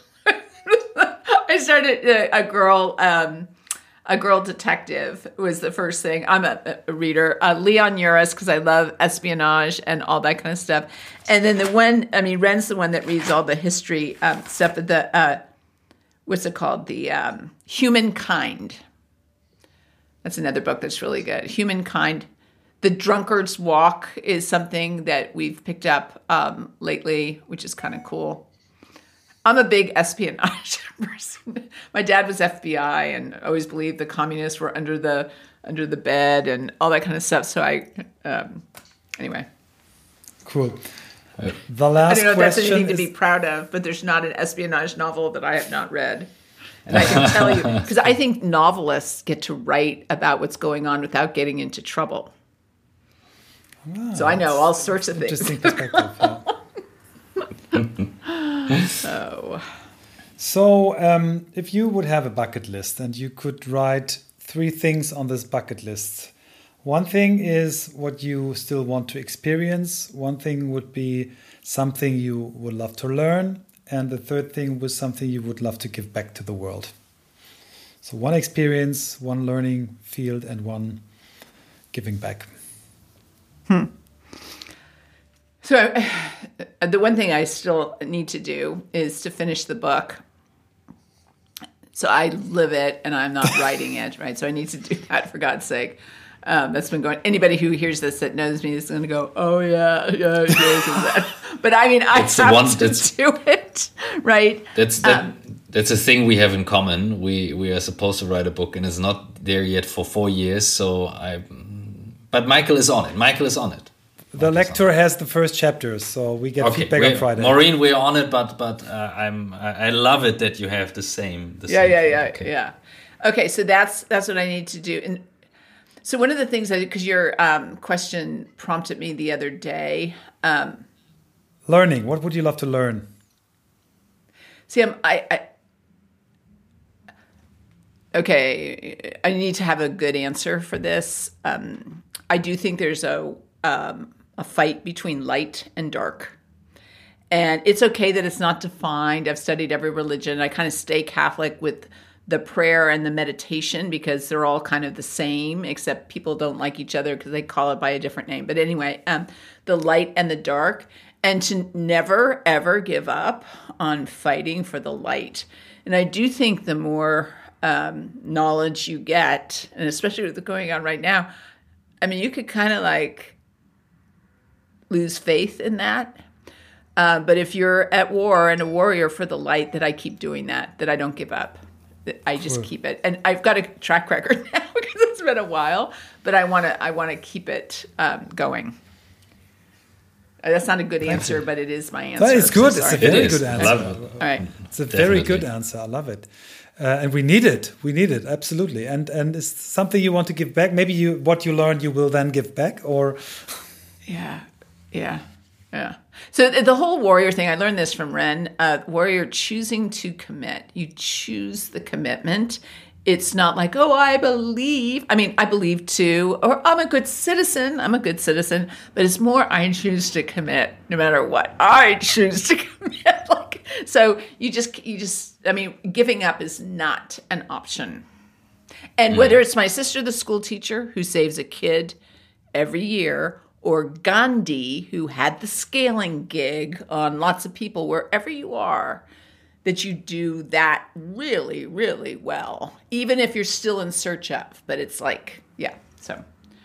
Speaker 3: I started a, a girl. Um, A Girl Detective was the first thing. I'm a, a reader. Uh, Leon Uris, because I love espionage and all that kind of stuff. And then the one, I mean, Ren's the one that reads all the history um, stuff. The uh, what's it called? The um, Humankind. That's another book that's really good. Humankind, The Drunkard's Walk is something that we've picked up um, lately, which is kind of cool. I'm a big espionage person. My dad was F B I and always believed the communists were under the under the bed and all that kind of stuff. So I, um, anyway.
Speaker 1: Cool. The last
Speaker 3: I don't know if that's anything
Speaker 1: is...
Speaker 3: to be proud of, but there's not an espionage novel that I have not read. And I can tell you, because I think novelists get to write about what's going on without getting into trouble. Oh, so I know all sorts of things.
Speaker 1: Interesting perspective. Yeah.
Speaker 3: So,
Speaker 1: so um, if you would have a bucket list and you could write three things on this bucket list, one thing is what you still want to experience. One thing would be something you would love to learn. And the third thing was something you would love to give back to the world. So one experience, one learning field, and one giving back.
Speaker 3: Hmm. So uh, the one thing I still need to do is to finish the book. So I live it and I'm not writing it, right? So I need to do that for God's sake. Um, that's been going. Anybody who hears this that knows me is going to go, "Oh yeah, yeah, yeah." But I mean, I
Speaker 2: it's
Speaker 3: have
Speaker 2: one,
Speaker 3: to do it, right?
Speaker 2: That's that,
Speaker 3: um,
Speaker 2: that's a thing we have in common. We we are supposed to write a book, and it's not there yet for four years. So I, but Michael is on it. Michael is on it.
Speaker 1: The lector has the first chapters, so we get
Speaker 2: okay,
Speaker 1: feedback on Friday.
Speaker 2: Maureen, we're on it, but but uh, I'm I, I love it that you have the same. The
Speaker 3: yeah,
Speaker 2: same
Speaker 3: yeah,
Speaker 2: thing.
Speaker 3: yeah,
Speaker 2: okay.
Speaker 3: yeah. Okay, so that's that's what I need to do. And so one of the things that, because your um, question prompted me the other day. Um,
Speaker 1: Learning. What would you love to learn?
Speaker 3: See, I'm, I, I, okay, I need to have a good answer for this. Um, I do think there's a um, a fight between light and dark. And it's okay that it's not defined. I've studied every religion. I kind of stay Catholic with the prayer and the meditation because they're all kind of the same, except people don't like each other because they call it by a different name. But anyway, um, the light and the dark, and to never, ever give up on fighting for the light. And I do think the more um, knowledge you get, and especially with what's going on right now, I mean, you could kind of like lose faith in that. Uh, but if you're at war and a warrior for the light, that I keep doing that, that I don't give up. I just cool. keep it, and I've got a track record now because it's been a while. But I want to, I want to keep it um, going. That's not a good
Speaker 1: Thank
Speaker 3: answer,
Speaker 1: you.
Speaker 3: but it is my answer.
Speaker 1: That is good.
Speaker 3: So
Speaker 1: it's a
Speaker 3: sorry.
Speaker 1: very
Speaker 2: it
Speaker 1: good answer.
Speaker 2: I love it.
Speaker 3: All right,
Speaker 1: it's a
Speaker 2: Definitely.
Speaker 1: very good answer. I love it, uh, and we need it. We need it absolutely. And and it's something you want to give back. Maybe you what you learned you will then give back, or
Speaker 3: yeah, yeah, yeah. So the whole warrior thing, I learned this from Ren. Uh, warrior choosing to commit. You choose the commitment. It's not like, oh, I believe. I mean, I believe too, or I'm a good citizen. I'm a good citizen. But it's more, I choose to commit no matter what. I choose to commit. Like, so you just, you just, I mean, giving up is not an option. And mm. whether it's my sister, the school teacher, who saves a kid every year, or Gandhi, who had the scaling gig on lots of people, wherever you are, that you do that really, really well, even if you're still in search of. But it's like, yeah, so.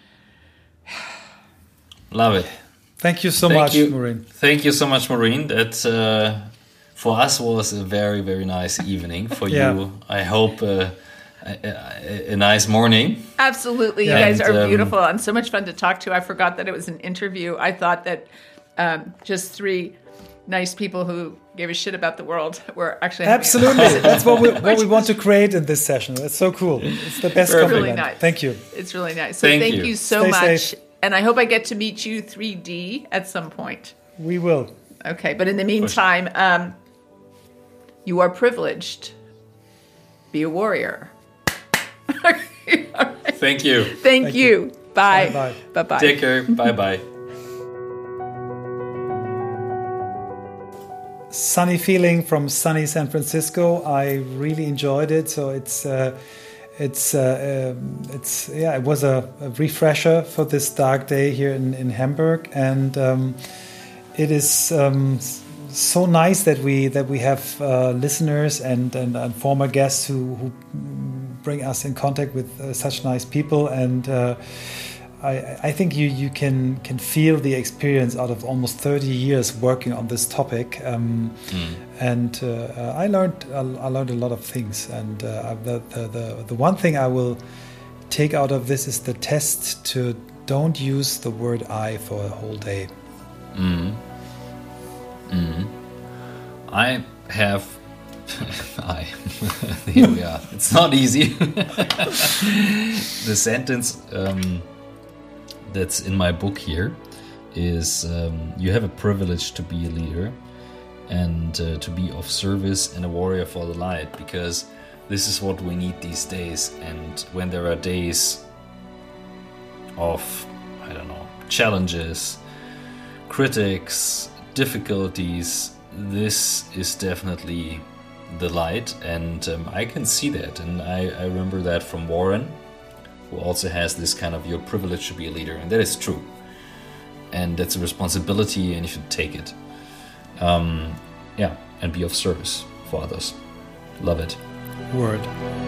Speaker 2: Love it.
Speaker 1: Thank you so
Speaker 2: Thank
Speaker 1: much,
Speaker 2: you.
Speaker 1: Maureen.
Speaker 2: Thank you so much, Maureen. That uh, for us was a very, very nice evening. For yeah. you, I hope uh, a, a, a nice morning.
Speaker 3: Absolutely.
Speaker 1: Yeah.
Speaker 3: You guys
Speaker 2: And,
Speaker 3: are
Speaker 2: um,
Speaker 3: beautiful and so much fun to talk to. I forgot that it was an interview. I thought that um, just three nice people who gave a shit about the world were actually
Speaker 1: absolutely. That's what we what we want to create in this session. That's so cool. It's the best
Speaker 3: it's
Speaker 1: compliment.
Speaker 3: really nice.
Speaker 1: Thank you.
Speaker 3: It's really nice. So
Speaker 2: thank,
Speaker 3: thank
Speaker 2: you.
Speaker 3: you so
Speaker 1: Stay
Speaker 3: much.
Speaker 1: safe.
Speaker 3: And I hope I get to meet you three D at some point.
Speaker 1: We will.
Speaker 3: Okay, but in the meantime, um, you are privileged. Be a warrior. Right.
Speaker 2: Thank you.
Speaker 3: Thank,
Speaker 1: Thank
Speaker 3: you.
Speaker 1: you.
Speaker 3: Bye.
Speaker 1: Bye-bye.
Speaker 3: Bye-bye.
Speaker 2: Take care. Bye bye.
Speaker 1: Sunny feeling from sunny San Francisco. I really enjoyed it. So it's uh, it's uh, um, it's yeah, it was a, a refresher for this dark day here in, in Hamburg, and um, it is um, so nice that we that we have uh, listeners and, and and former guests who who bring us in contact with uh, such nice people, and uh, I, I think you, you can can feel the experience out of almost thirty years working on this topic, um, mm. and uh, I learned I learned a lot of things. And uh, the, the the the one thing I will take out of this is the test to don't use the word "I" for a whole day.
Speaker 2: Mm. Mm. I have. I. Here we are. It's not easy. The sentence um, that's in my book here is um, you have a privilege to be a leader and uh, to be of service and a warrior for the light, because this is what we need these days. And when there are days of, I don't know, challenges, critics, difficulties, this is definitely the light, and um, I can see that, and I, I remember that from Warren, who also has this kind of, your privilege to be a leader, and that is true, and that's a responsibility, and you should take it. Um, yeah, and be of service for others. Love it.
Speaker 1: Word.